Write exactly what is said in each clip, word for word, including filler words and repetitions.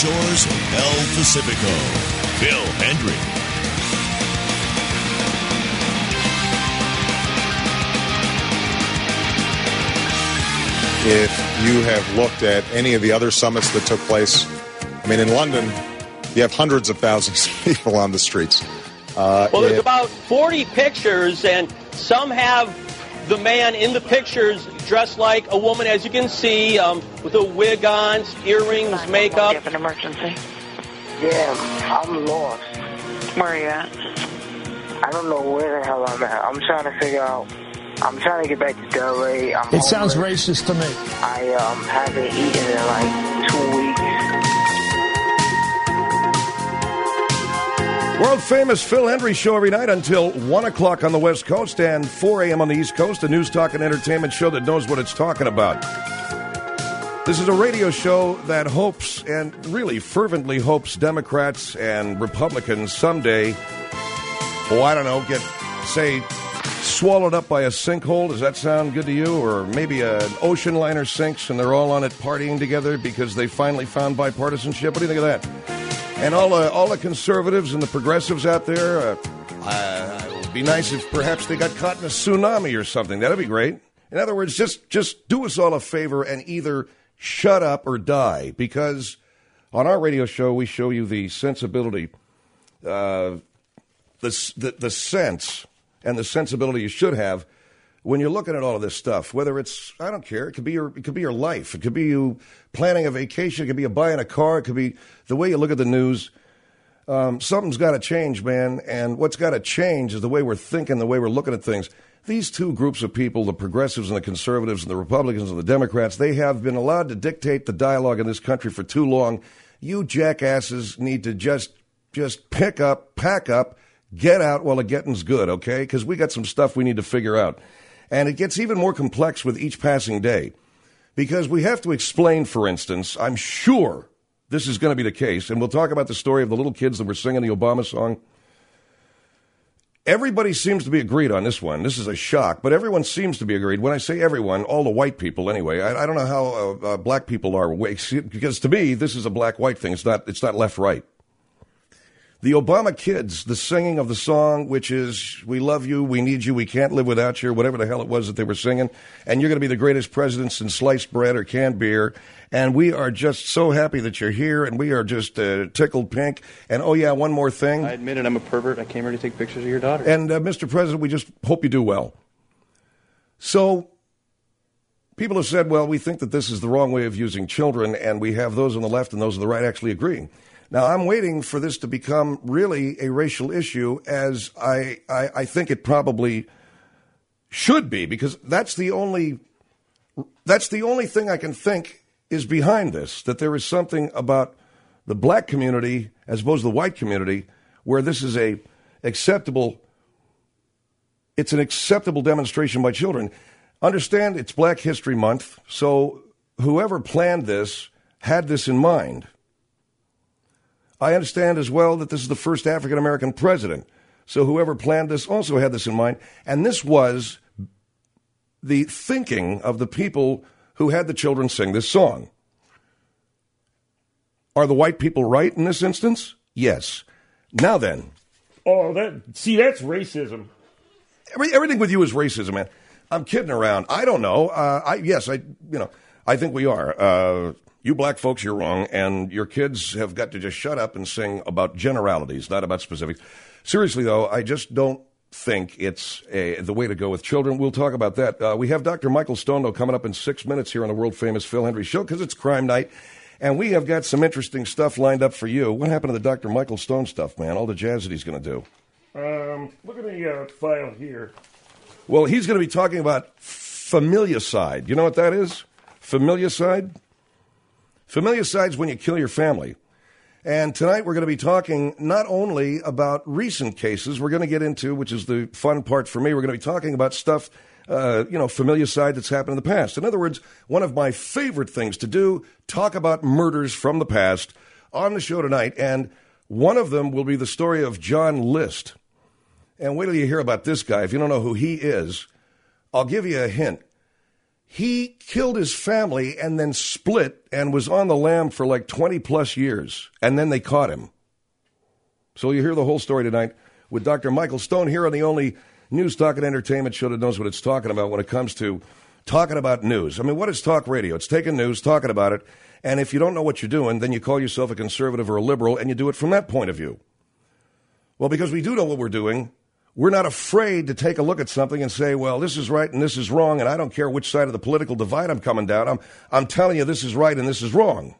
shores of El Pacifico, Phil Hendrie. If you have looked at any of the other summits that took place, I mean, in London, you have hundreds of thousands of people on the streets. Uh, well, there's it, about forty pictures, and some have the man in the pictures dressed like a woman, as you can see, um, with a wig on, earrings, makeup. Do you have an emergency? Yeah, I'm lost. Where are you at? I don't know where the hell I'm at. I'm trying to figure out. I'm trying to get back to Delray. I'm it sounds homeless. racist to me. I um, haven't eaten in like two weeks. World famous Phil Hendrie show every night until one o'clock on the West Coast and four a.m. on the East Coast, a news, talk, and entertainment show that knows what it's talking about. This is a radio show that hopes, and really fervently hopes, Democrats and Republicans someday, oh, I don't know, get, say, swallowed up by a sinkhole. Does that sound good to you? Or maybe an ocean liner sinks and they're all on it partying together because they finally found bipartisanship. What do you think of that? And all, uh, all the conservatives and the progressives out there, uh, uh, it would be nice if perhaps they got caught in a tsunami or something. That'd be great. In other words, just, just do us all a favor and either shut up or die, because on our radio show we show you the sensibility, uh, the, the, the sense and the sensibility you should have when you're looking at all of this stuff, whether it's, I don't care, it could be your, it could be your life. It could be you planning a vacation. It could be you buying a car. It could be the way you look at the news. Um, something's got to change, man. And what's got to change is the way we're thinking, the way we're looking at things. These two groups of people, the progressives and the conservatives and the Republicans and the Democrats, they have been allowed to dictate the dialogue in this country for too long. You jackasses need to just, just pick up, pack up, get out while the getting's good, okay? Because we got some stuff we need to figure out. And it gets even more complex with each passing day. Because we have to explain, for instance, I'm sure this is going to be the case, and we'll talk about the story of the little kids that were singing the Obama song. Everybody seems to be agreed on this one. This is a shock, but everyone seems to be agreed. When I say everyone, all the white people anyway. I, I don't know how uh, uh, black people are, because to me, this is a black-white thing. It's not, it's not left-right. The Obama kids, the singing of the song, which is, we love you, we need you, we can't live without you, whatever the hell it was that they were singing, and you're going to be the greatest president since sliced bread or canned beer, and we are just so happy that you're here, and we are just uh, tickled pink, and oh yeah, one more thing. I admit it, I'm a pervert. I came here to take pictures of your daughter. And uh, Mister President, we just hope you do well. So, people have said, well, we think that this is the wrong way of using children, and we have those on the left and those on the right actually agreeing. Now, I'm waiting for this to become really a racial issue, as I, I, I think it probably should be, because that's the only that's the only thing I can think is behind this, that there is something about the black community as opposed to the white community where this is a acceptable, it's an acceptable demonstration by children. Understand, it's Black History Month, so whoever planned this had this in mind. I understand as well that this is the first African-American president. So whoever planned this also had this in mind. And this was the thinking of the people who had the children sing this song. Are the white people right in this instance? Yes. Now then. Oh, that see, that's racism. Every, everything with you is racism, man. I'm kidding around. I don't know. Uh, I yes, I you know, I think we are. Uh You black folks, you're wrong, and your kids have got to just shut up and sing about generalities, not about specifics. Seriously, though, I just don't think it's a, the way to go with children. We'll talk about that. Uh, we have Doctor Michael Stone, though, coming up in six minutes here on the world-famous Phil Hendrie Show, because it's crime night, and we have got some interesting stuff lined up for you. What happened to the Doctor Michael Stone stuff, man? All the jazz that he's going to do. Um, look at the uh, file here. Well, he's going to be talking about familicide. You know what that is? Familicide? Familicide is when you kill your family. And tonight we're going to be talking not only about recent cases, we're going to get into, which is the fun part for me, we're going to be talking about stuff, uh, you know, familicide that's happened in the past. In other words, one of my favorite things to do, talk about murders from the past on the show tonight. And one of them will be the story of John List. And wait till you hear about this guy. If you don't know who he is, I'll give you a hint. He killed his family and then split and was on the lam for like twenty plus years. And then they caught him. So you hear the whole story tonight with Doctor Michael Stone here on the only news, talk, and entertainment show that knows what it's talking about when it comes to talking about news. I mean, what is talk radio? It's taking news, talking about it. And if you don't know what you're doing, then you call yourself a conservative or a liberal, and you do it from that point of view. Well, because we do know what we're doing, we're not afraid to take a look at something and say, well, this is right and this is wrong, and I don't care which side of the political divide I'm coming down. I'm, I'm telling you this is right and this is wrong.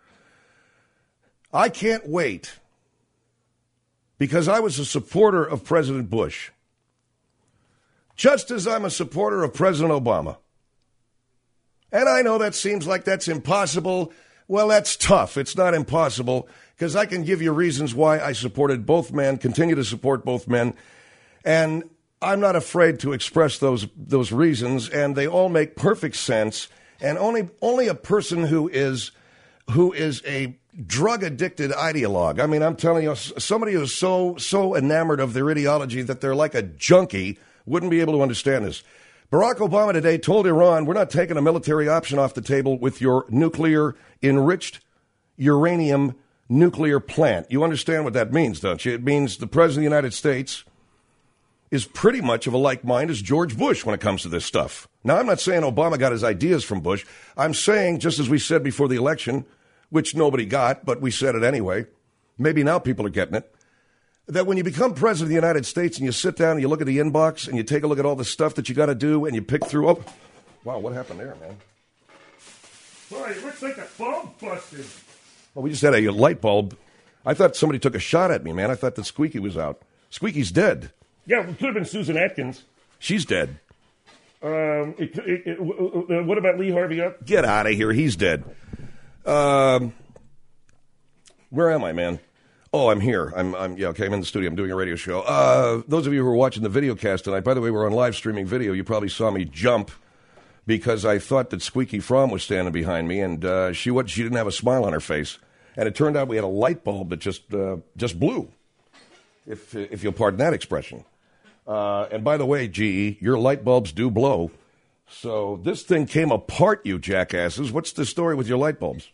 I can't wait, because I was a supporter of President Bush, just as I'm a supporter of President Obama. And I know that seems like that's impossible. Well, that's tough. It's not impossible, because I can give you reasons why I supported both men, continue to support both men. And I'm not afraid to express those those reasons, and they all make perfect sense. And only only a person who is who is a drug-addicted ideologue, I mean, I'm telling you, somebody who's so so enamored of their ideology that they're like a junkie, wouldn't be able to understand this. Barack Obama today told Iran, we're not taking a military option off the table with your nuclear enriched uranium nuclear plant. You understand what that means, don't you? It means the President of the United States is pretty much of a like mind as George Bush when it comes to this stuff. Now, I'm not saying Obama got his ideas from Bush. I'm saying, just as we said before the election, which nobody got, but we said it anyway, maybe now people are getting it, that when you become president of the United States and you sit down and you look at the inbox and you take a look at all the stuff that you got to do and you pick through, oh, wow, what happened there, man? Boy, it looks like a bulb busted. Well, we just had a light bulb. I thought somebody took a shot at me, man. I thought that Squeaky was out. Squeaky's dead. Yeah, it could have been Susan Atkins. She's dead. Um, it, it, it, uh, what about Lee Harvey Up? Get out of here. He's dead. Um, where am I, man? Oh, I'm here. I'm, I'm, yeah, okay, I'm in the studio. I'm doing a radio show. Uh, those of you who are watching the video cast tonight, by the way, we're on live streaming video. You probably saw me jump because I thought that Squeaky Fromm was standing behind me, and uh, she what she didn't have a smile on her face. And it turned out we had a light bulb that just uh, just blew, if if you'll pardon that expression. Uh, and by the way, G E, your light bulbs do blow. So this thing came apart, you jackasses. What's the story with your light bulbs?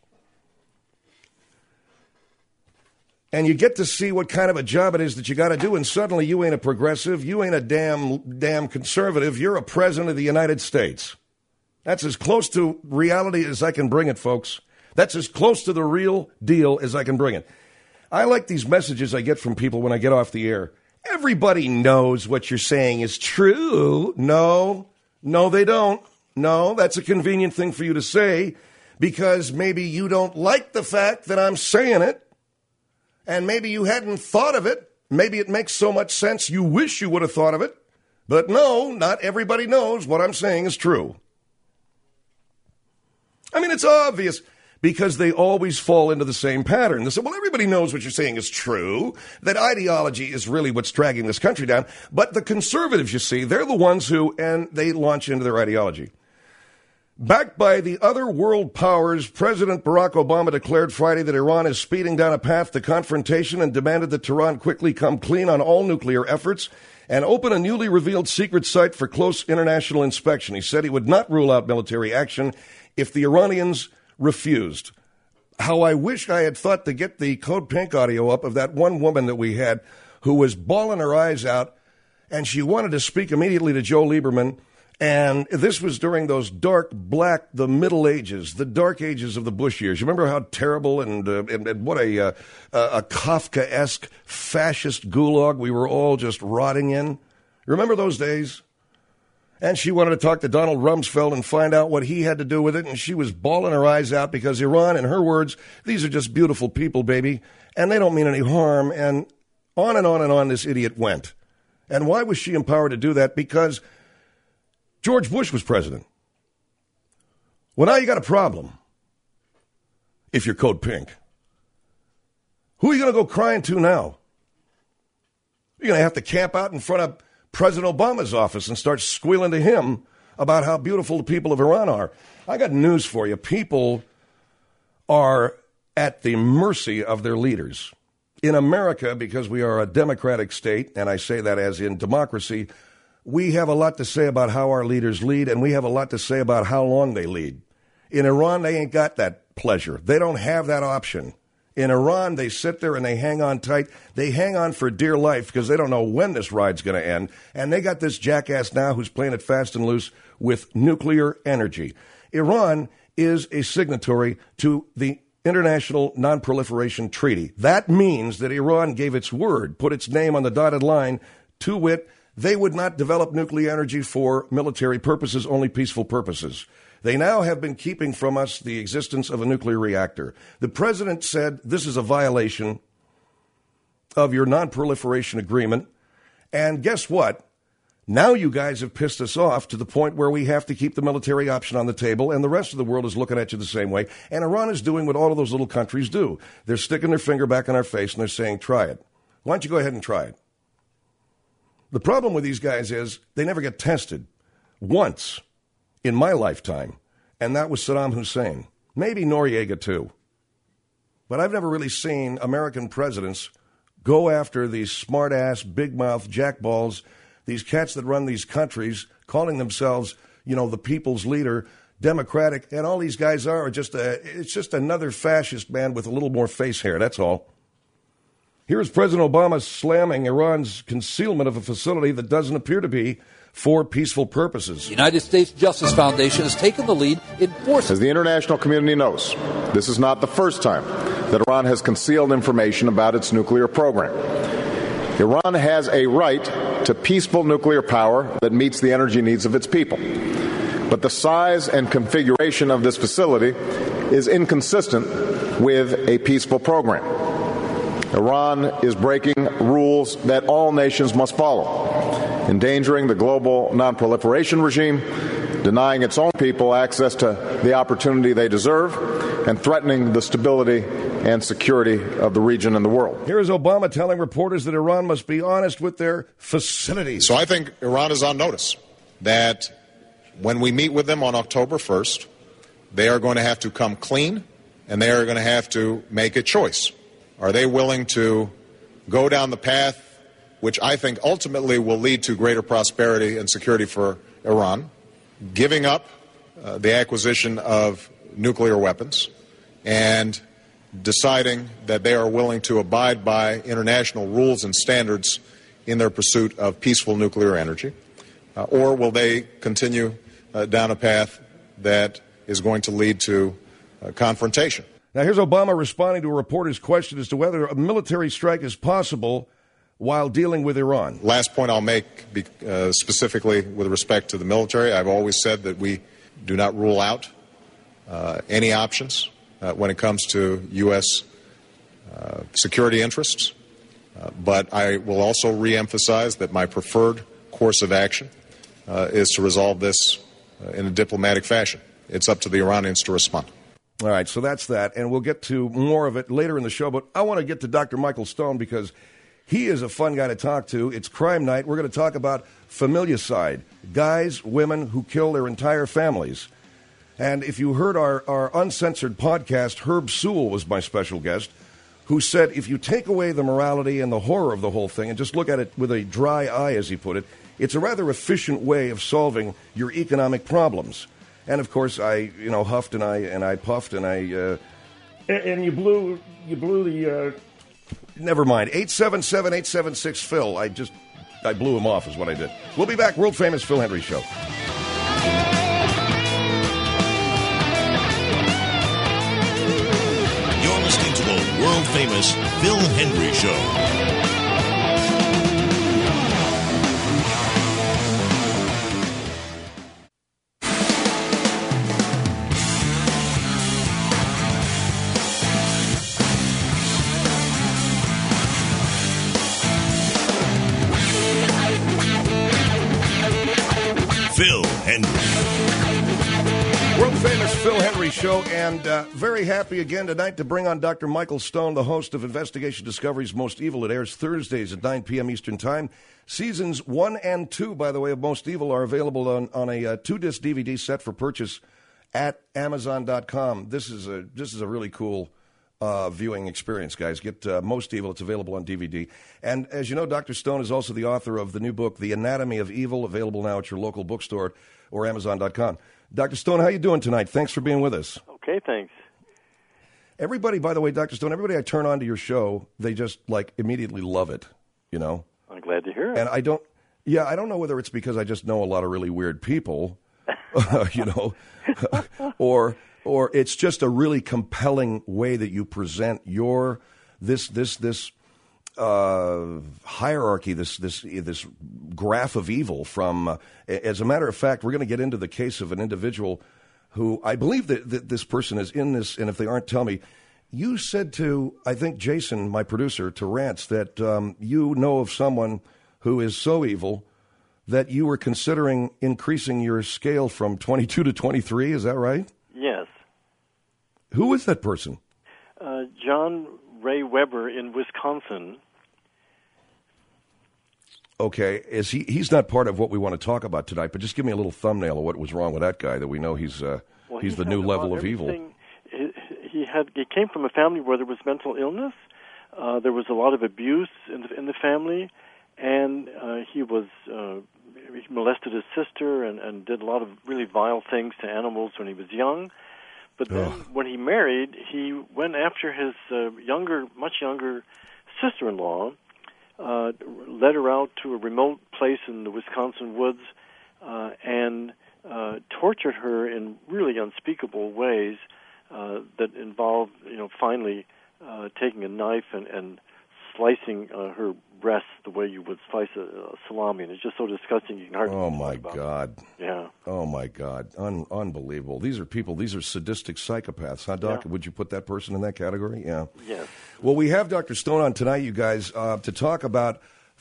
And you get to see what kind of a job it is that you got to do, and suddenly you ain't a progressive, you ain't a damn damn conservative, you're a president of the United States. That's as close to reality as I can bring it, folks. That's as close to the real deal as I can bring it. I like these messages I get from people when I get off the air. Everybody knows what you're saying is true. No, no, they don't. No, that's a convenient thing for you to say because maybe you don't like the fact that I'm saying it. And maybe you hadn't thought of it. Maybe it makes so much sense you wish you would have thought of it. But no, not everybody knows what I'm saying is true. I mean, it's obvious because they always fall into the same pattern. They say, well, everybody knows what you're saying is true, that ideology is really what's dragging this country down. But the conservatives, you see, they're the ones who, and they launch into their ideology. Backed by the other world powers, President Barack Obama declared Friday that Iran is speeding down a path to confrontation and demanded that Tehran quickly come clean on all nuclear efforts and open a newly revealed secret site for close international inspection. He said he would not rule out military action if the Iranians refused. How I wish I had thought to get the Code Pink audio up of that one woman that we had who was bawling her eyes out, and she wanted to speak immediately to Joe Lieberman. And this was during those dark, black, the Middle Ages, the dark ages of the Bush years. You remember how terrible and, uh, and, and what a, uh, a Kafkaesque fascist gulag we were all just rotting in? Remember those days? And she wanted to talk to Donald Rumsfeld and find out what he had to do with it. And she was bawling her eyes out because Iran, in her words, these are just beautiful people, baby, and they don't mean any harm. And on and on and on this idiot went. And why was she empowered to do that? Because George Bush was president. Well, now you got a problem if you're Code Pink. Who are you going to go crying to now? You're going to have to camp out in front of President Obama's office and start squealing to him about how beautiful the people of Iran are. I got news for you. People are at the mercy of their leaders. In America, because we are a democratic state, and I say that as in democracy, we have a lot to say about how our leaders lead, and we have a lot to say about how long they lead. In Iran, they ain't got that pleasure. They don't have that option. In Iran, they sit there and they hang on tight. They hang on for dear life because they don't know when this ride's going to end. And they got this jackass now who's playing it fast and loose with nuclear energy. Iran is a signatory to the International Non-Proliferation Treaty. That means that Iran gave its word, put its name on the dotted line, to wit, they would not develop nuclear energy for military purposes, only peaceful purposes. They now have been keeping from us the existence of a nuclear reactor. The president said this is a violation of your non-proliferation agreement. And guess what? Now you guys have pissed us off to the point where we have to keep the military option on the table, and the rest of the world is looking at you the same way. And Iran is doing what all of those little countries do. They're sticking their finger back in our face, and they're saying, try it. Why don't you go ahead and try it? The problem with these guys is they never get tested. Once in my lifetime, and that was Saddam Hussein. Maybe Noriega, too. But I've never really seen American presidents go after these smart-ass, big-mouth jackballs, these cats that run these countries, calling themselves, you know, the people's leader, Democratic, and all these guys are, are just a, it's just another fascist man with a little more face hair, that's all. Here's President Obama slamming Iran's concealment of a facility that doesn't appear to be for peaceful purposes. The United States Justice Foundation has taken the lead in forcing. As the international community knows, this is not the first time that Iran has concealed information about its nuclear program. Iran has a right to peaceful nuclear power that meets the energy needs of its people. But the size and configuration of this facility is inconsistent with a peaceful program. Iran is breaking rules that all nations must follow, endangering the global non-proliferation regime, denying its own people access to the opportunity they deserve, and threatening the stability and security of the region and the world. Here is Obama telling reporters that Iran must be honest with their facilities. So I think Iran is on notice that when we meet with them on October first, they are going to have to come clean, and they are going to have to make a choice. Are they willing to go down the path which I think ultimately will lead to greater prosperity and security for Iran, giving up uh, the acquisition of nuclear weapons, and deciding that they are willing to abide by international rules and standards in their pursuit of peaceful nuclear energy? Uh, or will they continue uh, down a path that is going to lead to uh, confrontation? Now, here's Obama responding to a reporter's question as to whether a military strike is possible while dealing with Iran. Last point I'll make, uh, specifically with respect to the military, I've always said that we do not rule out uh, any options uh, when it comes to U S uh, security interests. Uh, but I will also reemphasize that my preferred course of action uh, is to resolve this uh, in a diplomatic fashion. It's up to the Iranians to respond. All right, so that's that, and we'll get to more of it later in the show, but I want to get to Doctor Michael Stone because he is a fun guy to talk to. It's crime night. We're going to talk about familicide, guys, women who kill their entire families. And if you heard our, our uncensored podcast, Herb Sewell was my special guest, who said if you take away the morality and the horror of the whole thing and just look at it with a dry eye, as he put it, it's a rather efficient way of solving your economic problems. And of course, I, you know, huffed and I and I puffed and I. Uh, and, and you blew, you blew the. Uh... Never mind. Eight seven seven eight seven six Phil. I just, I blew him off, is what I did. We'll be back. World famous Phil Hendrie Show. You're listening to the world famous Phil Hendrie Show. Phil Hendrie. World famous Phil Hendrie Show, and uh, very happy again tonight to bring on Doctor Michael Stone, the host of Investigation Discovery's Most Evil. It airs Thursdays at nine p.m. Eastern Time. Seasons one and two, by the way, of Most Evil are available on, on a uh, two-disc D V D set for purchase at Amazon dot com. This is a this is a really cool uh, viewing experience, guys. Get uh, Most Evil. It's available on D V D. And as you know, Doctor Stone is also the author of the new book, The Anatomy of Evil, available now at your local bookstore or Amazon dot com. Doctor Stone, how you doing tonight? Thanks for being with us. Okay, thanks. Everybody, by the way, Doctor Stone, everybody I turn on to your show, they just, like, immediately love it, you know? I'm glad to hear it. And I don't, yeah, I don't know whether it's because I just know a lot of really weird people, you know, or or it's just a really compelling way that you present your, this, this, this uh, hierarchy, this, this, this graph of evil from, uh, as a matter of fact, we're going to get into the case of an individual who I believe that, that this person is in this, and if they aren't, tell me. You said to, I think, Jason, my producer, to Rants, that um, you know of someone who is so evil that you were considering increasing your scale from twenty-two to twenty-three. Is that right? Yes. Who is that person? Uh, John Ray Weber in Wisconsin. Okay, is he? He's not part of what we want to talk about tonight, but just give me a little thumbnail of what was wrong with that guy, that we know he's uh, well, he's he the new level of evil. He, he had he came from a family where there was mental illness. Uh, there was a lot of abuse in the, in the family, and uh, he was uh, he molested his sister and, and did a lot of really vile things to animals when he was young. But then, Ugh. when he married, he went after his uh, younger, much younger sister-in-law. Uh, led her out to a remote place in the Wisconsin woods uh, and uh, tortured her in really unspeakable ways uh, that involved, you know, finally uh, taking a knife and, and slicing uh, her breasts the way you would slice a, a salami. And it's just so disgusting you can hardly Oh, my talk about God. it. Yeah. Oh, my God. Un- unbelievable. These are people, these are sadistic psychopaths, huh, Doc? Yeah. Would you put that person in that category? Yeah. Yes. Well, we have Doctor Stone on tonight, you guys, uh, to talk about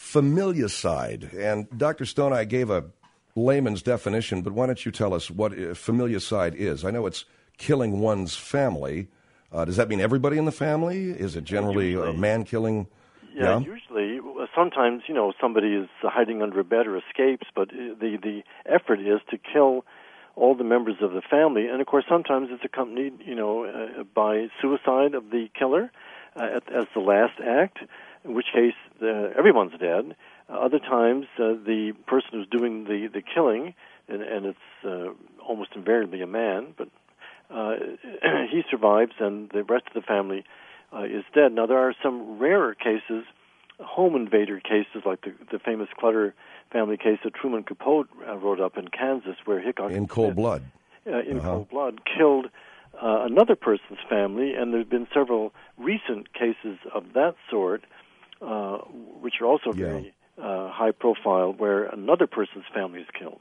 familicide. And Doctor Stone, I gave a layman's definition, but why don't you tell us what uh, familicide is? I know it's killing one's family. Uh, does that mean everybody in the family? Is it generally a man killing? Yeah, yeah, usually. Sometimes, you know, somebody is hiding under a bed or escapes, but the the effort is to kill all the members of the family. And, of course, sometimes it's accompanied, you know, uh, by suicide of the killer uh, as the last act, in which case uh, everyone's dead. Uh, other times, uh, the person who's doing the, the killing, and, and it's uh, almost invariably a man, but uh, he survives and the rest of the family uh, is dead. Now, there are some rarer cases, home invader cases, like the, the famous Clutter family case that Truman Capote uh, wrote up in Kansas, where Hickok in cold Smith, blood, uh, in uh-huh. cold blood, killed uh, another person's family, and there's been several recent cases of that sort, uh, which are also yeah. very uh, high profile, where another person's family is killed.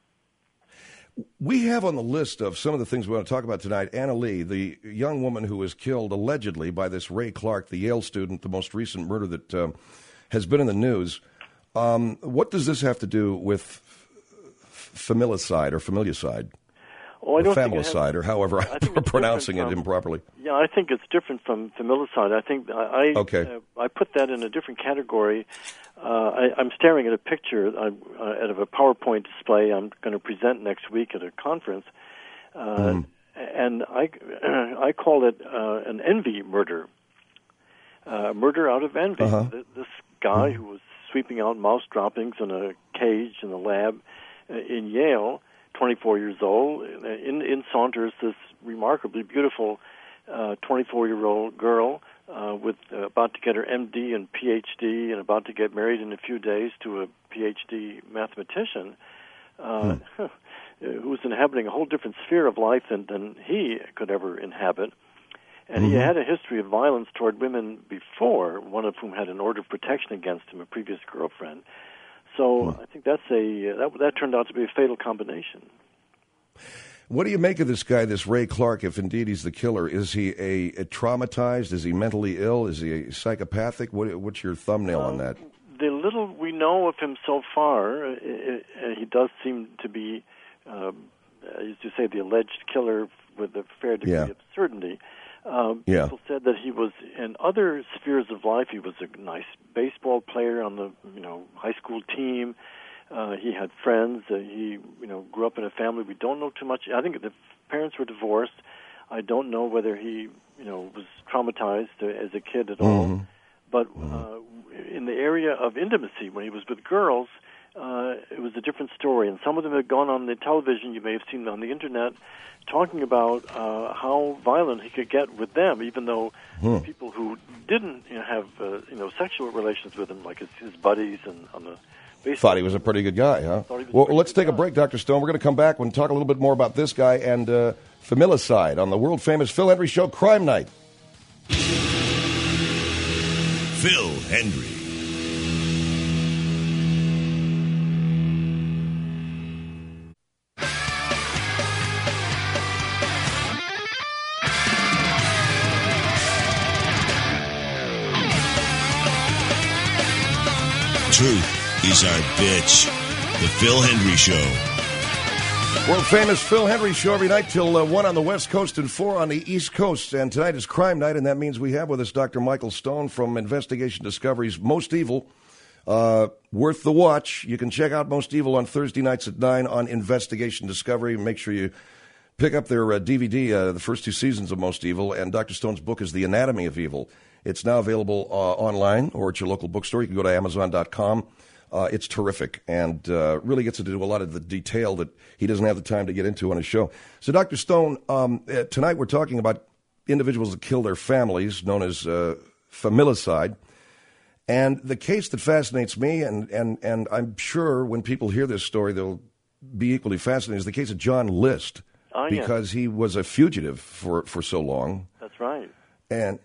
We have on the list of some of the things we want to talk about tonight, Anna Lee, the young woman who was killed allegedly by this Ray Clark, the Yale student, the most recent murder that um, has been in the news. Um, what does this have to do with familicide or familicide? Oh, I don't or think it familicide, has, or however I'm pronouncing it from, improperly. Yeah, I think it's different from familicide. I think I I, okay. uh, I put that in a different category. Uh, I, I'm staring at a picture uh, out of a PowerPoint display I'm going to present next week at a conference, uh, mm. and I I call it uh, an envy murder, uh, murder out of envy. Uh-huh. This guy mm. who was sweeping out mouse droppings in a cage in the lab uh, in Yale, twenty-four years old, in, in saunters this remarkably beautiful uh, twenty-four-year-old girl uh, with uh, about to get her M D and P H D and about to get married in a few days to a P H D mathematician uh, hmm. who's inhabiting a whole different sphere of life than, than he could ever inhabit. And mm-hmm. he had a history of violence toward women before, one of whom had an order of protection against him, a previous girlfriend. So hmm. I think that's a uh, that, that turned out to be a fatal combination. What do you make of this guy, this Ray Clark, if indeed he's the killer? Is he a, a traumatized? Is he mentally ill? Is he a psychopathic? What, what's your thumbnail um, on that? The little we know of him so far, uh, uh, he does seem to be, uh, as you say, the alleged killer with a fair degree yeah. of certainty. Uh, yeah. People said that he was in other spheres of life. He was a nice baseball player on the you know high school team. Uh, he had friends. Uh, he you know grew up in a family we don't know too much. I think the parents were divorced. I don't know whether he, you know, was traumatized as a kid at all. Mm-hmm. But uh, in the area of intimacy, when he was with girls, uh, it was a different story. And some of them had gone on the television, you may have seen on the Internet, talking about uh, how violent he could get with them, even though Hmm. people who didn't you know, have uh, you know sexual relations with him, like his, his buddies and on the baseball Thought he was a pretty good guy, huh? Thought he was a Well, pretty let's good take a guy. break, Doctor Stone. We're going to come back and talk a little bit more about this guy and uh, familicide on the world-famous Phil Hendry Show, Crime Night. Phil Hendry. Truth is our bitch. The Phil Hendry Show. World-famous Phil Hendry Show every night till uh, one on the West Coast and four on the East Coast. And tonight is Crime Night, and that means we have with us Doctor Michael Stone from Investigation Discovery's Most Evil. Uh, worth the watch. You can check out Most Evil on Thursday nights at nine on Investigation Discovery. Make sure you pick up their uh, D V D, uh, the first two seasons of Most Evil. And Doctor Stone's book is The Anatomy of Evil. It's now available uh, online or at your local bookstore. You can go to amazon dot com. Uh, it's terrific and uh, really gets into a lot of the detail that he doesn't have the time to get into on his show. So, Doctor Stone, um, uh, tonight we're talking about individuals that kill their families, known as uh, familicide. And the case that fascinates me, and, and, and I'm sure when people hear this story, they'll be equally fascinated, is the case of John List, Oh, yeah. because he was a fugitive for, for so long. That's right. And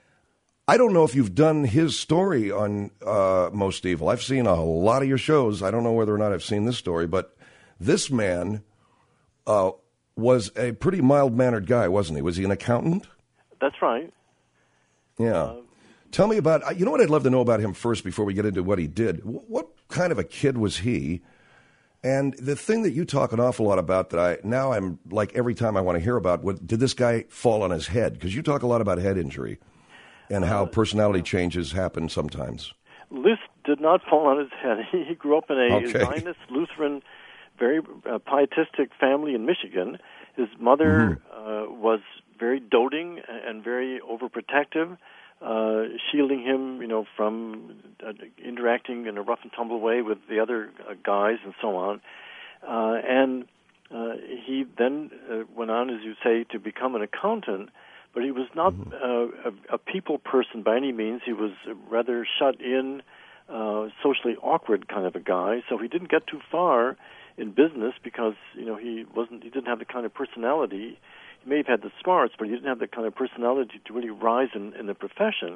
I don't know if you've done his story on uh, Most Evil. I've seen a lot of your shows. I don't know whether or not I've seen this story, but this man uh, was a pretty mild-mannered guy, wasn't he? Was he an accountant? That's right. Yeah. Uh, Tell me about, you know what I'd love to know about him first before we get into what he did? What kind of a kid was he? And the thing that you talk an awful lot about that I, now I'm like every time I want to hear about, what, did this guy fall on his head? Because you talk a lot about head injury and how personality changes happen sometimes. List did not fall on his head. He grew up in a Okay. Zionist Lutheran, very uh, pietistic family in Michigan. His mother uh, was very doting and very overprotective, uh, shielding him, you know, from uh, interacting in a rough and tumble way with the other uh, guys and so on. Uh, and uh, he then uh, went on, as you say, to become an accountant. But he was not uh, a, a people person by any means. He was rather shut in, uh, socially awkward kind of a guy. So he didn't get too far in business because you know he wasn't. He didn't have the kind of personality. He may have had the smarts, but he didn't have the kind of personality to really rise in, in the profession.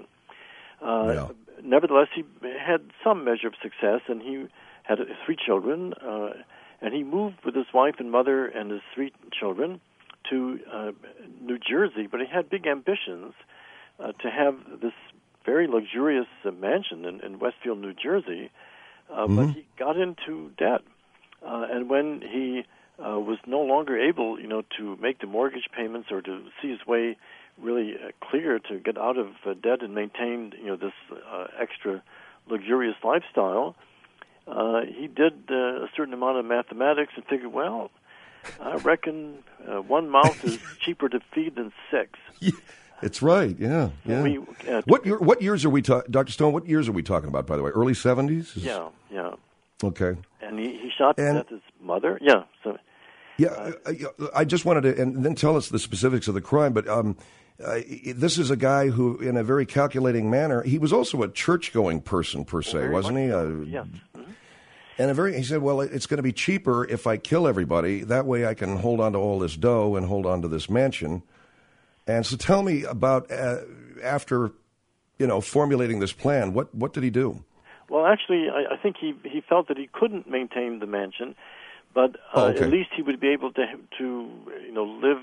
Uh, Yeah. Nevertheless, he had some measure of success, and he had three children. Uh, and he moved with his wife and mother and his three children to uh, New Jersey, but he had big ambitions uh, to have this very luxurious uh, mansion in, in Westfield, New Jersey, uh, Mm-hmm. but he got into debt. Uh, and when he uh, was no longer able, you know, to make the mortgage payments or to see his way really uh, clear to get out of uh, debt and maintain, you know, this uh, extra luxurious lifestyle, uh, he did uh, a certain amount of mathematics and figured, well, I reckon uh, one mouth is cheaper to feed than six. It's right, yeah. yeah. We, uh, what year, what years are we talking, Doctor Stone, what years are we talking about, by the way? Early seventies? Yeah, yeah. Okay. And he, he shot to And- death his mother. Yeah, so Yeah, I, I just wanted to, and then tell us the specifics of the crime, but um, uh, this is a guy who, in a very calculating manner, he was also a church-going person, per se, very wasn't much he? so, Uh, yes. And a very, he said, well, it's going to be cheaper if I kill everybody. That way I can hold on to all this dough and hold on to this mansion. And so tell me about, uh, after, you know, formulating this plan, what, what did he do? Well, actually, I, I think he he felt that he couldn't maintain the mansion, but uh, Oh, okay. at least he would be able to to you know live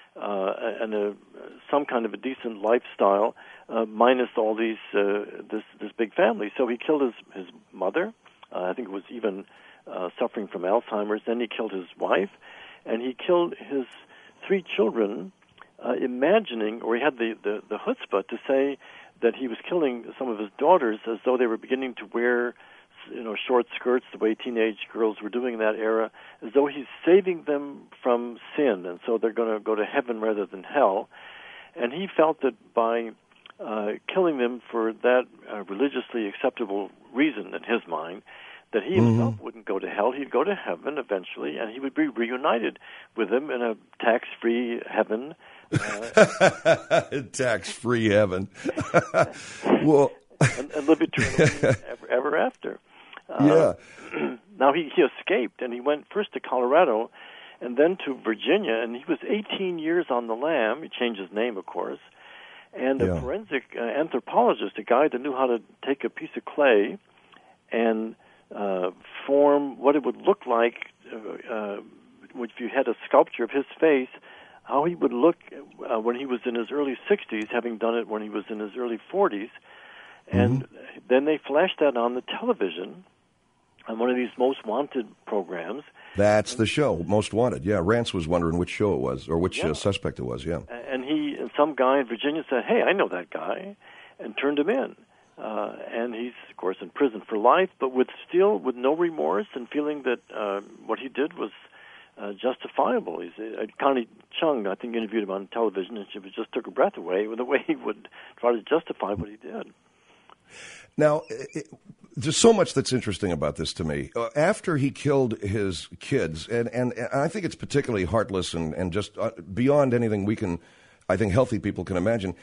uh, in a some kind of a decent lifestyle, uh, minus all these uh, this this big family. So he killed his his mother. Uh, I think it was even uh, suffering from Alzheimer's. Then he killed his wife, and he killed his three children, uh, imagining, or he had the, the, the chutzpah to say that he was killing some of his daughters as though they were beginning to wear you know, short skirts, the way teenage girls were doing in that era, as though he's saving them from sin, and so they're going to go to heaven rather than hell. And he felt that by uh, killing them for that uh, religiously acceptable reason in his mind, that he himself mm-hmm. wouldn't go to hell, he'd go to heaven eventually, and he would be reunited with them in a tax-free heaven. Uh, tax-free heaven. well, and, and live eternally ever, ever after. Yeah. Uh, now, he, he escaped, and he went first to Colorado and then to Virginia, and he was eighteen years on the lam. He changed his name, of course. And a yeah. forensic uh, anthropologist, a guy that knew how to take a piece of clay and uh, form what it would look like uh, uh, if you had a sculpture of his face, how he would look uh, when he was in his early sixties, having done it when he was in his early forties. And mm-hmm. then they flashed that on the television on one of these Most Wanted programs. That's and, the show, Most Wanted. Yeah, Rance was wondering which show it was, or which yeah. uh, suspect it was, yeah. And he, and some guy in Virginia said, hey, I know that guy, and turned him in. Uh, and he's, of course, in prison for life, but with still with no remorse and feeling that uh, what he did was uh, justifiable. He's, uh, Connie Chung, I think, interviewed him on television, and she just took her breath away with the way he would try to justify what he did. Now, it, there's so much that's interesting about this to me. Uh, after he killed his kids, and, and, and I think it's particularly heartless and, and just uh, beyond anything we can, I think healthy people can imagine,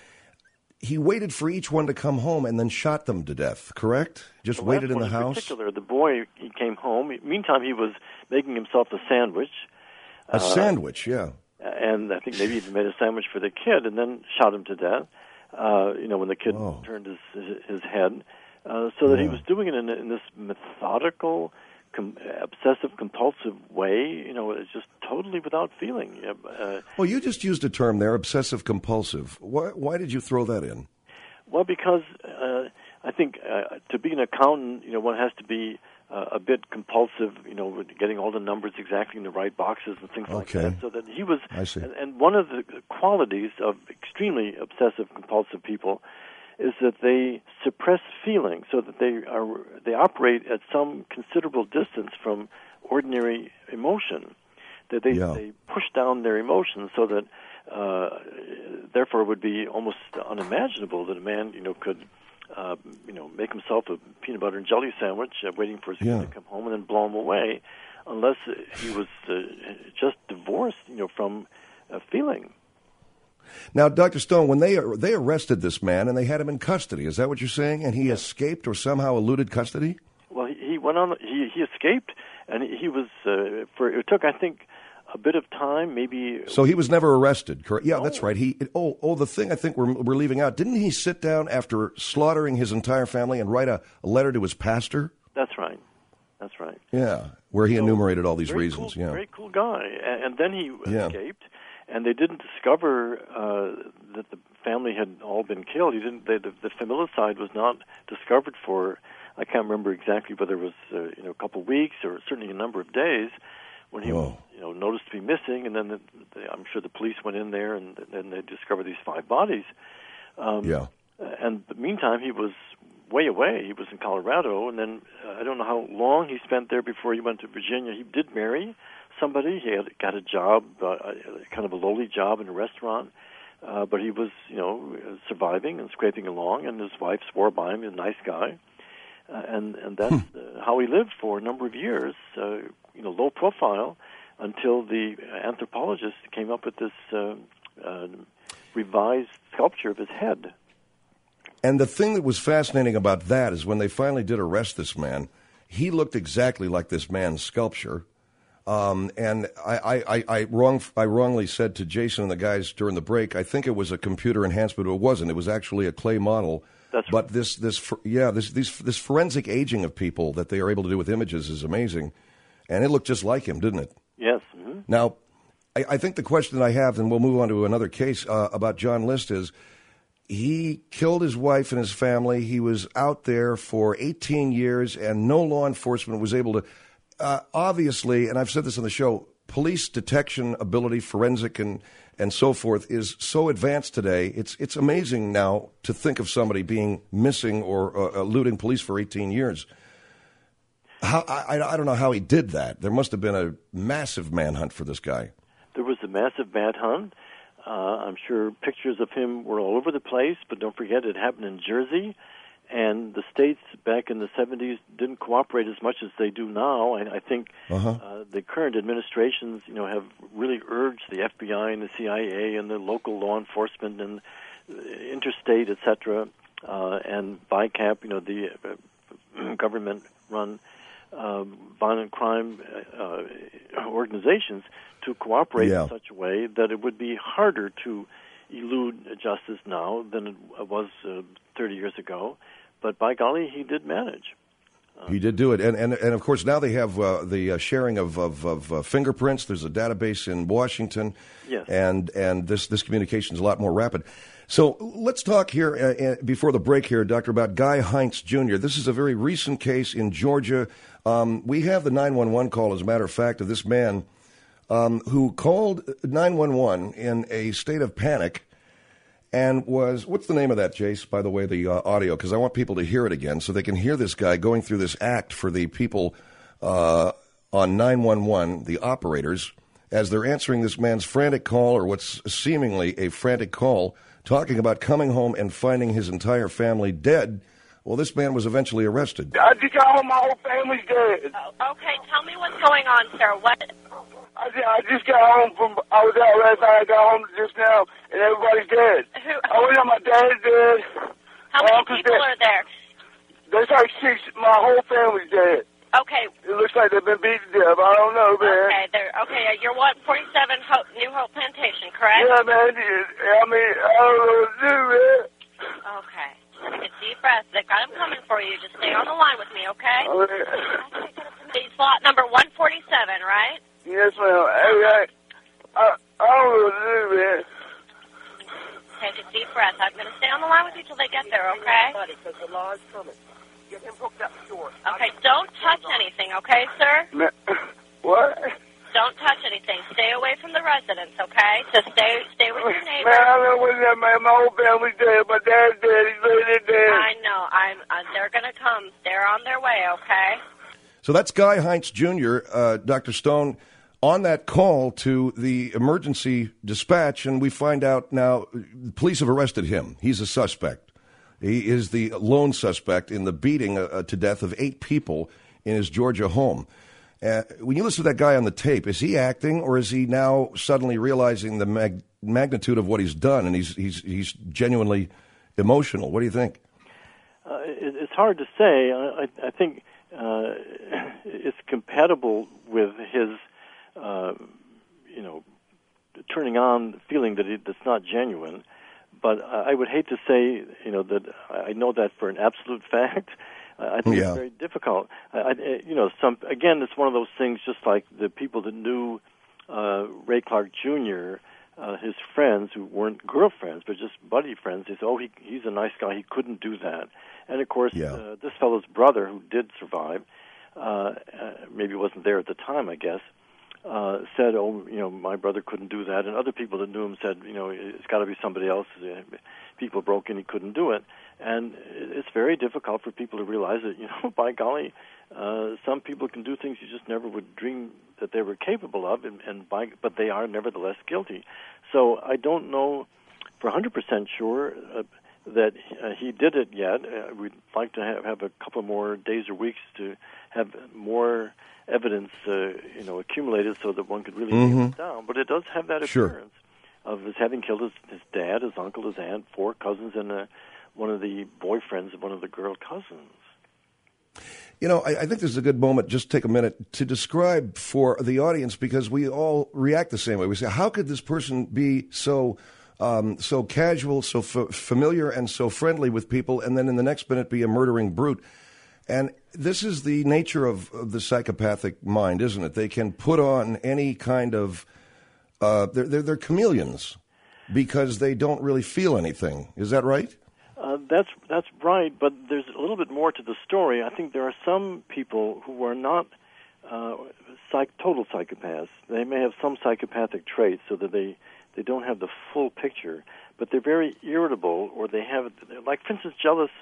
he waited for each one to come home and then shot them to death, correct? Just the waited in the in house? In particular, the boy, he came home. Meantime, he was making himself a sandwich. A uh, sandwich, yeah. And I think maybe even made a sandwich for the kid and then shot him to death, uh, you know, when the kid Whoa. turned his, his, his head. Uh, so that yeah. he was doing it in, in this methodical, com- obsessive-compulsive way, you know, it's just totally without feeling. Uh, well, you just used a term there, obsessive-compulsive. Why, why did you throw that in? Well, because uh, I think uh, to be an accountant, you know, one has to be uh, a bit compulsive, you know, with getting all the numbers exactly in the right boxes and things okay. like that. So that he was, I see. And, and one of the qualities of extremely obsessive-compulsive people is that they suppress feeling, so that they are they operate at some considerable distance from ordinary emotion. That they yeah. they push down their emotions, so that uh, therefore it would be almost unimaginable that a man, you know, could uh, you know make himself a peanut butter and jelly sandwich, uh, waiting for his yeah. kid to come home and then blow him away, unless he was uh, just divorced, you know, from uh, feeling. Now, Doctor Stone, when they they arrested this man and they had him in custody, is that what you're saying? And he escaped or somehow eluded custody? Well, he, he went on. He he escaped, and he, he was uh, for. It took, I think, a bit of time, maybe. So he was never arrested, correct? Yeah, no. that's right. He oh oh the thing I think we're we're leaving out. Didn't he sit down after slaughtering his entire family and write a, a letter to his pastor? That's right. That's right. Yeah, where he so, enumerated all these very reasons. Cool, yeah, very cool guy, and, and then he yeah. escaped. And they didn't discover uh, that the family had all been killed. He didn't. They, the, the familicide was not discovered for. I can't remember exactly whether it was uh, you know a couple of weeks or certainly a number of days when he Whoa. was you know noticed to be missing. And then the, the, I'm sure the police went in there and then they discovered these five bodies. Um, yeah. And the meantime, he was way away. He was in Colorado, and then uh, I don't know how long he spent there before he went to Virginia. He did marry somebody. He had got a job, uh, kind of a lowly job in a restaurant, uh, but he was, you know, surviving and scraping along. And his wife swore by him, he's a nice guy, uh, and and that's hmm. uh, how he lived for a number of years, uh, you know, low profile, until the anthropologist came up with this uh, uh, revised sculpture of his head. And the thing that was fascinating about that is when they finally did arrest this man, he looked exactly like this man's sculpture. Um, and I, I, I, wrong, I wrongly said to Jason and the guys during the break, I think it was a computer enhancement, but it wasn't. It was actually a clay model. That's right. But this, this, yeah, this, this, this forensic aging of people that they are able to do with images is amazing. And it looked just like him, didn't it? Yes. Mm-hmm. Now, I, I think the question that I have, and we'll move on to another case uh, about John List, is he killed his wife and his family. He was out there for eighteen years, and no law enforcement was able to. Uh, obviously, and I've said this on the show, police detection ability, forensic and, and so forth, is so advanced today. It's it's amazing now to think of somebody being missing or uh, eluding police for eighteen years. how I, I don't know how he did that. There must have been a massive manhunt for this guy. There was a massive manhunt. Uh, I'm sure pictures of him were all over the place, but don't forget it happened in Jersey, and the states back in the seventies didn't cooperate as much as they do now. I, I think uh-huh. uh, the current administrations, you know, have really urged the F B I and the C I A and the local law enforcement and interstate, et cetera, uh, and B I C A P, you know, the uh, government-run uh, violent crime uh, organizations, to cooperate yeah. in such a way that it would be harder to elude justice now than it was uh, thirty years ago. But by golly, he did manage. Uh, he did do it. And, and, and of course, now they have uh, the uh, sharing of, of, of uh, fingerprints. There's a database in Washington. Yes. And, and this, this communication is a lot more rapid. So let's talk here uh, uh, before the break here, Doctor, about Guy Heinz Junior This is a very recent case in Georgia. Um, we have the nine one one call, as a matter of fact, of this man um, who called nine one one in a state of panic and was, what's the name of that, Jace, by the way, the uh, audio, because I want people to hear it again so they can hear this guy going through this act for the people uh, on nine one one, the operators, as they're answering this man's frantic call, or what's seemingly a frantic call, talking about coming home and finding his entire family dead. Well, this man was eventually arrested. I just got home, my whole family's dead. Oh, okay, tell me what's going on, sir. What? I just, I just got home from, I was out last night, I got home just now, and everybody's dead. Who? I went out, my dad's dead. How many people dead. are there? There's like six, my whole family's dead. Okay. It looks like they've been beaten to death. I don't know, man. Okay, they're, okay, you're what, forty-seven Hope, New Hope Plantation, correct? Yeah, man. I mean, I don't know what to do, man. Okay. Take a deep breath. They've got them coming for you. Just stay on the line with me, okay? Okay. Slot number one forty-seven, right? Yes, ma'am. Hey, I, I, I don't know what to do, man. Take a deep breath. I'm going to stay on the line with you till they get there, okay? Because the law is coming. Get him hooked up short. Okay, don't touch anything, okay, sir? Man, what? Don't touch anything. Stay away from the residents, okay? So stay stay with your neighbor. Man, I don't know what that, man. My whole family's dead. My dad's dead. He's really dead. I know. I'm. Uh, they're going to come. They're on their way, okay? So that's Guy Heinz Junior, uh, Doctor Stone, on that call to the emergency dispatch, and we find out now the police have arrested him. He's a suspect. He is the lone suspect in the beating uh, to death of eight people in his Georgia home. Uh, when you listen to that guy on the tape, is he acting, or is he now suddenly realizing the mag- magnitude of what he's done, and he's he's he's genuinely emotional? What do you think? Uh, it, it's hard to say. I, I think uh, it's compatible with his, uh, you know, turning on, feeling that it, it's not genuine. But I would hate to say, you know, that I know that for an absolute fact. I think yeah. it's very difficult. I, I, you know, some again, it's one of those things. Just like the people that knew uh, Ray Clark Junior, uh, his friends who weren't girlfriends but just buddy friends, they said, "Oh, he, he's a nice guy. He couldn't do that." And of course, yeah. uh, this fellow's brother, who did survive, uh, uh, maybe wasn't there at the time, I guess. Uh, said, oh, you know, my brother couldn't do that. And other people that knew him said, you know, it's got to be somebody else. People broke in, he couldn't do it. And it's very difficult for people to realize that, you know, by golly, uh, some people can do things you just never would dream that they were capable of, and, and by, but they are nevertheless guilty. So I don't know for one hundred percent sure uh, that uh, he did it yet. Uh, we'd like to have, have a couple more days or weeks to have more evidence, uh, you know, accumulated so that one could really mm-hmm. nail it down. But it does have that sure. appearance of his having killed his, his dad, his uncle, his aunt, four cousins, and uh, one of the boyfriends of one of the girl cousins. You know, I, I think this is a good moment, just take a minute, to describe for the audience, because we all react the same way. We say, how could this person be so um, so casual, so f- familiar, and so friendly with people, and then in the next minute be a murdering brute? And this is the nature of, of the psychopathic mind, isn't it? They can put on any kind of, uh, they're, they're, they're chameleons because they don't really feel anything. Is that right? Uh, that's that's right, but there's a little bit more to the story. I think there are some people who are not uh, psych- total psychopaths. They may have some psychopathic traits so that they, they don't have the full picture, but they're very irritable, or they have, like, for instance, jealous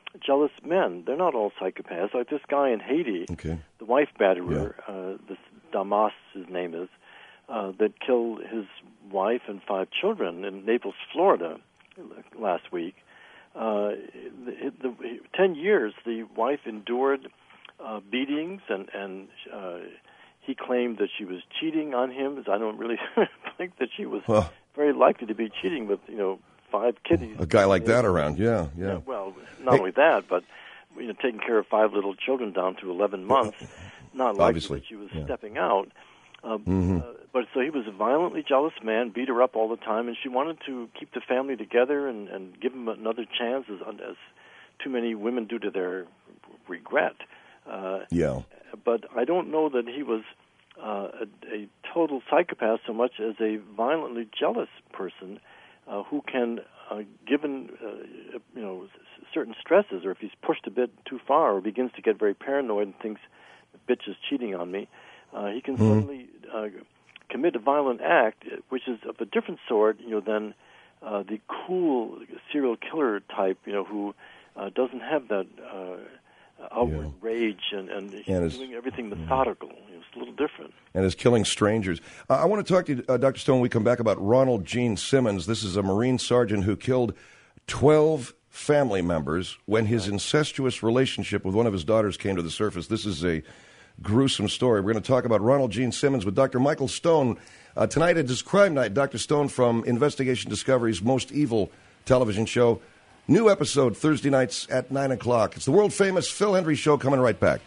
jealous men. They're not all psychopaths. Like this guy in Haiti, okay. the wife batterer, yeah. uh, this Damas, his name is, uh, that killed his wife and five children in Naples, Florida, last week. Uh, the, the, ten years, the wife endured uh, beatings, and, and uh, he claimed that she was cheating on him. I don't really think that she was well, very likely to be cheating with, you know, five kiddies. A guy like that around, yeah, yeah. yeah well, not hey. only that, but you know, taking care of five little children down to eleven months, not likely Obviously, that she was yeah. stepping out. Uh, mm-hmm. uh, but so he was a violently jealous man, beat her up all the time, and she wanted to keep the family together and, and give him another chance, as, as too many women do to their regret. Uh, yeah. But I don't know that he was uh, a, a total psychopath so much as a violently jealous person uh, who can, uh, given uh, you know certain stresses, or if he's pushed a bit too far or begins to get very paranoid and thinks the bitch is cheating on me, uh, he can mm-hmm. suddenly uh, commit a violent act, which is of a different sort, you know, than uh, the cool serial killer type, you know, who uh, doesn't have that uh, outward yeah. rage and, and he's and doing everything methodical. Yeah. It's a little different. And is killing strangers. Uh, I want to talk to you, uh, Doctor Stone, when we come back, about Ronald Gene Simmons. This is a Marine sergeant who killed twelve family members when his incestuous relationship with one of his daughters came to the surface. This is a gruesome story. We're going to talk about Ronald Gene Simmons with Doctor Michael Stone. Uh, tonight it is Crime Night. Doctor Stone from Investigation Discovery's Most Evil television show. New episode Thursday nights at nine o'clock. It's the world-famous Phil Hendrie Show, coming right back.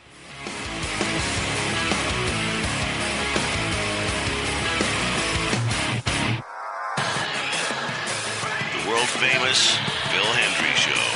The world-famous Phil Hendrie Show.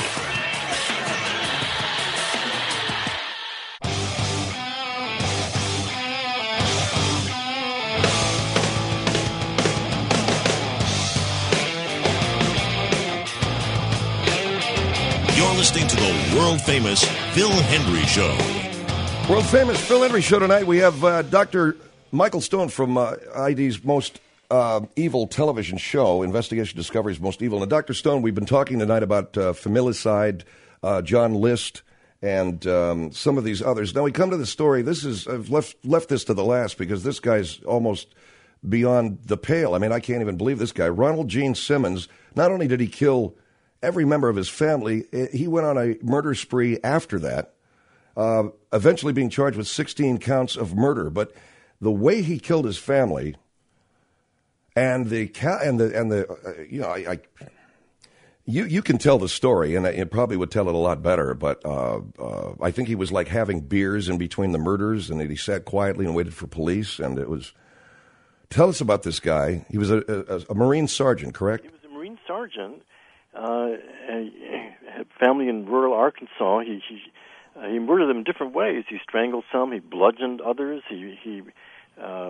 You're listening to the world-famous Phil Hendrie Show. World-famous Phil Hendrie Show tonight. We have uh, Doctor Michael Stone from uh, I D's Most uh, Evil television show, Investigation Discovery's Most Evil. And Doctor Stone, we've been talking tonight about uh, familicide, uh, John List, and um, some of these others. Now we come to the story. This is I've left left this to the last because this guy's almost beyond the pale. I mean, I can't even believe this guy. Ronald Gene Simmons, not only did he kill every member of his family, he went on a murder spree after that, uh, eventually being charged with sixteen counts of murder. But the way he killed his family, and the and the and the uh, you know, I, I you you can tell the story, and it probably would tell it a lot better. But uh, uh, I think he was like having beers in between the murders, and he sat quietly and waited for police. And it was. Tell us about this guy. He was a, a, a Marine sergeant, correct? He was a Marine sergeant. Uh, had family in rural Arkansas. He he, uh, he murdered them in different ways. He strangled some. He bludgeoned others. He he uh,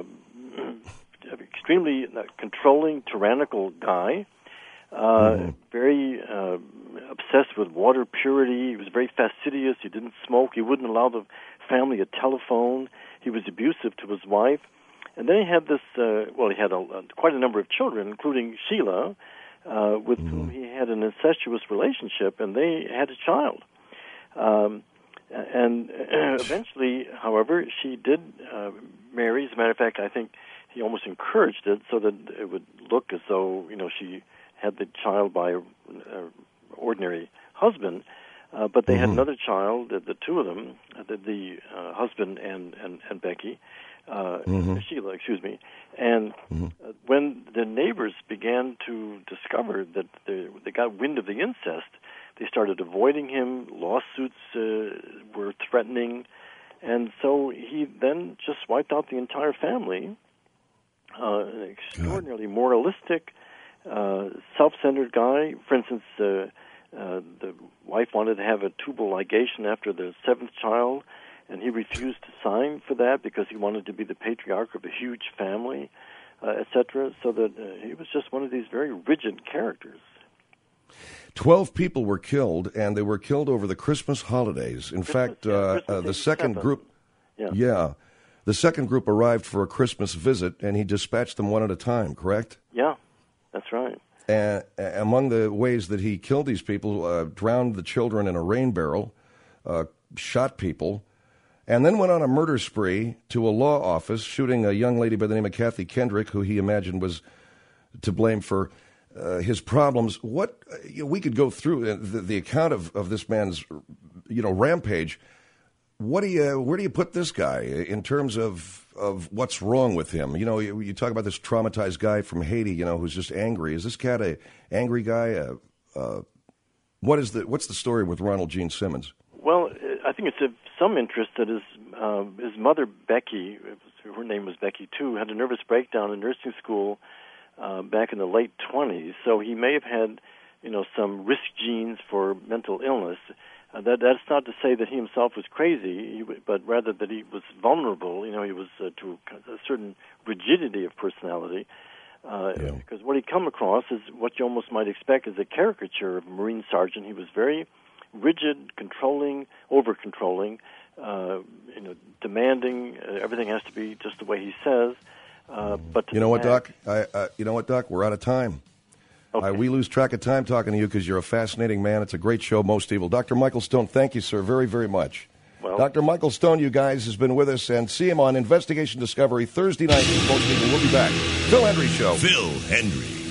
extremely controlling, tyrannical guy. Uh, mm-hmm. Very uh, obsessed with water purity. He was very fastidious. He didn't smoke. He wouldn't allow the family a telephone. He was abusive to his wife. And then he had this. Uh, well, he had a, uh, quite a number of children, including Sheila, Uh, with mm-hmm. whom he had an incestuous relationship, and they had a child. Um, and uh, eventually, however, she did uh, marry. As a matter of fact, I think he almost encouraged it so that it would look as though, you know, she had the child by an ordinary husband. Uh, but they mm-hmm. had another child, the, the two of them, the, the uh, husband and, and, and Becky. Uh, mm-hmm. Sheila, excuse me. And mm-hmm. uh, when the neighbors began to discover that they, they got wind of the incest, they started avoiding him. Lawsuits uh, were threatening. And so he then just wiped out the entire family. Uh, an extraordinarily God. moralistic, uh, self-centered guy. For instance, uh, uh, the wife wanted to have a tubal ligation after the seventh child, and he refused to sign for that because he wanted to be the patriarch of a huge family, uh, et cetera. So that uh, he was just one of these very rigid characters. Twelve people were killed, and they were killed over the Christmas holidays. In Christmas, fact, yeah, uh, Christmas uh, the second seven. group, yeah. yeah, the second group arrived for a Christmas visit, and he dispatched them one at a time. Correct? Yeah, that's right. And uh, among the ways that he killed these people, uh, drowned the children in a rain barrel, uh, shot people, and then went on a murder spree to a law office, shooting a young lady by the name of Kathy Kendrick, who he imagined was to blame for uh, his problems. What you know, we could go through uh, the, the account of, of this man's, you know, rampage. What do you, where do you put this guy in terms of, of what's wrong with him? You know, you, you talk about this traumatized guy from Haiti, you know, who's just angry. Is this cat a angry guy? Uh, uh, what is the what's the story with Ronald Gene Simmons? Well, I think it's of some interest that his uh, his mother Becky, her name was Becky too, had a nervous breakdown in nursing school uh, back in the late twenties. So he may have had, you know, some risk genes for mental illness. Uh, that that's not to say that he himself was crazy, he, but rather that he was vulnerable. You know, he was uh, to a certain rigidity of personality. Uh, yeah. Because what he'd come across is what you almost might expect is a caricature of a Marine sergeant. He was very rigid, controlling, over-controlling, uh, you know, demanding. Uh, everything has to be just the way he says. Uh, but you know what, Doc? I, uh, you know what, Doc? We're out of time. Okay. Uh, we lose track of time talking to you because you're a fascinating man. It's a great show, Most Evil. Doctor Michael Stone, thank you, sir, very, very much. Well, Doctor Michael Stone, you guys, has been with us, and see him on Investigation Discovery Thursday night. Most Evil. We'll be back. Phil Hendrie Show. Phil Hendrie.